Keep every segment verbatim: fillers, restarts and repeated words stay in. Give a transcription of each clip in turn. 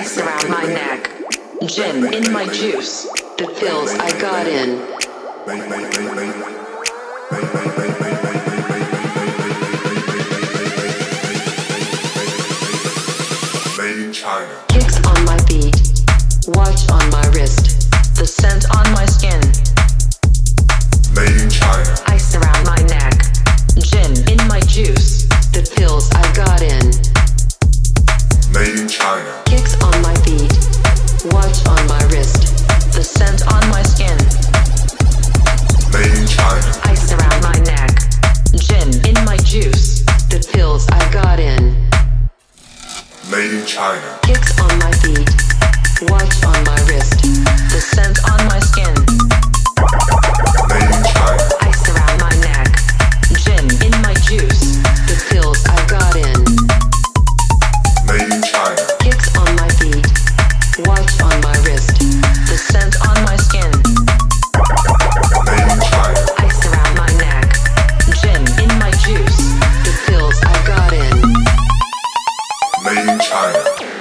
Ice around my neck. Gin in my juice. The pills I got in. Made in China. Kicks on my feet. Watch on my wrist. The scent on my skin. Made in China. Ice around my neck. Gin in my juice. The pills I got in. Made in China. Kicks on my feet. Watch on my wrist. The scent on my skin. Made in China. Ice around my neck. Gin in my juice. The pills I got in. Made in China. Kicks on my feet. Watch on my wrist. The scent on my skin. Made in China. Ice around my neck. Gin in my juice. The pills I got in. Made in China. Kicks on my feet. Watch on my wrist. The scent on my skin. Made in China. Ice around my neck. Gin in my juice. The pills I got in. Made in China.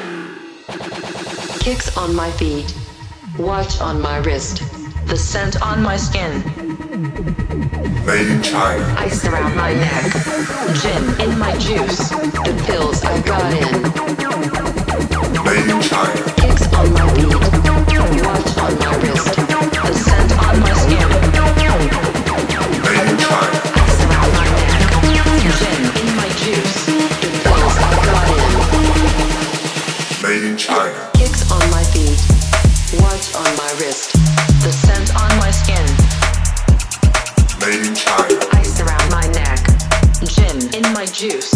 Kicks on my feet. Watch on my wrist. The scent on my skin. Made in China. Ice around my neck. Gin in my juice. The pills I got in. Made in China. Kicks on my feet. Watch on my wrist. The scent on my skin. Made in China. Ice around my neck. Gin in my juice. The pills I got in. Made in China. Kicks on my feet. Watch on my wrist. The scent on my skin. Made in China. Ice around my neck. Gin in my juice.